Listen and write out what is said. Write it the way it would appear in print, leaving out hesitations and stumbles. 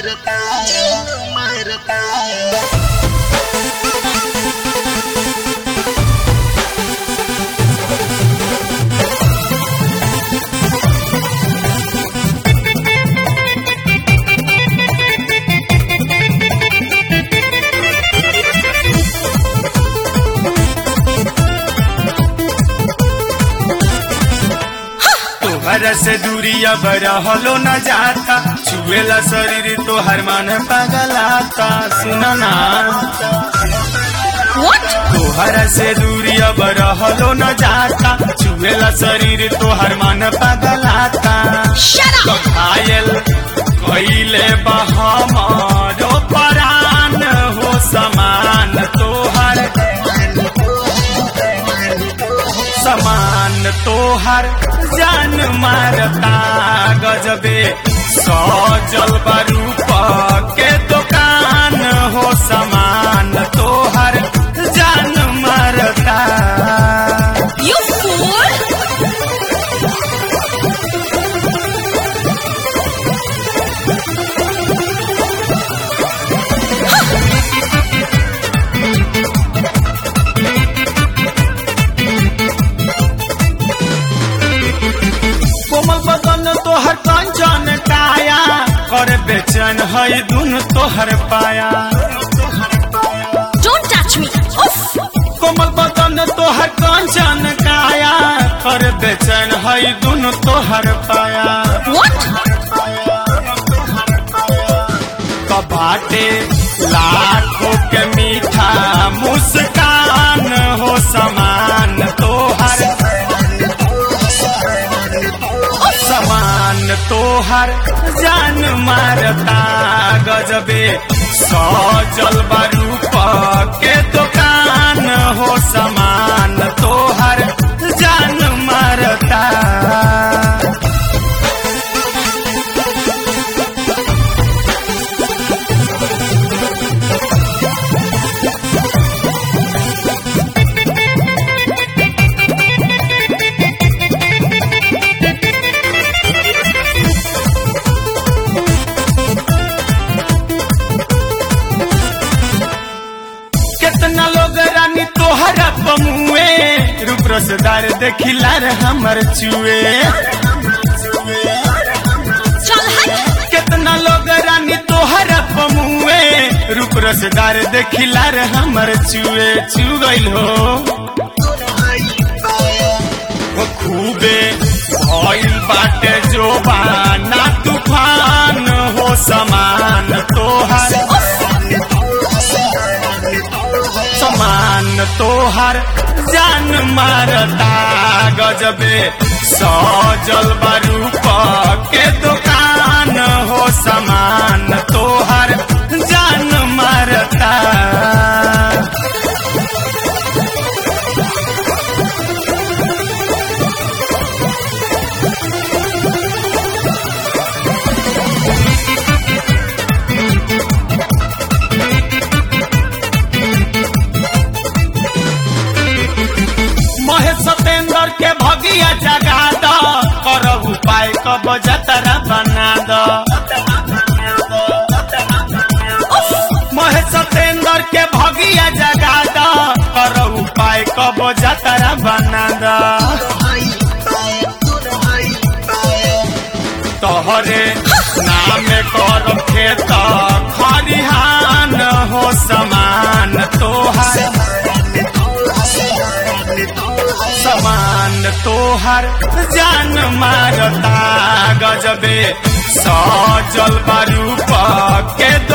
तोहरा से दूरिया बड़ा हलो न जाता, छुएला शरीर तो हर मन पगलाता। सुना ना तोहरा से दूरिया बड़ा हलो न जाता, छुएला शरीर तो हर मन पगलाता। तो घायल कइले बा हमारो परान हो समान तोहर समान तोहर जान मारता। गजबे सजल रूप के दुकान हो समान तोहर जान मारता। You fool! कोमल बदन तोहर कंचन काया, कर बेचैन है दुन तोहर पाया। Don't touch me! Oof! कोमल बदन तोहर कंचन काया, कर बेचैन है दुन तोहर पाया। What? कबाटे लाखों के मीठा मुस्कान हो समान तोहर समान तोहर जान मारता। गजबे सजल रूप के दुकान हो समान तोहर जान मारता। कितना लोग रानी तोहरा पमुए, रूप रसदार देखिला रे हमर चुए। चल हट! कितना लोग रानी तोहरा पमुए, रूप रसदार देखिला रे हमर चुए। चू गइल हो खूबे भइल बाटे जोबाना तूफान हो समान तोहर समान तोहर जान मारता। गजबे सजल रूप के दुकान हो समान तोहर जान मारता। महेश सतेंद्र के भगिया जगा द, कर उपाय कब जतरा बना द। महेश सतेंद्र के भगिया जगा द, कर उपाय कब जतरा बना द। तोहरे नाम कर खेत खरिहान हो समान तोहर समान तोहर जान मारता। गजबे सजल रूप के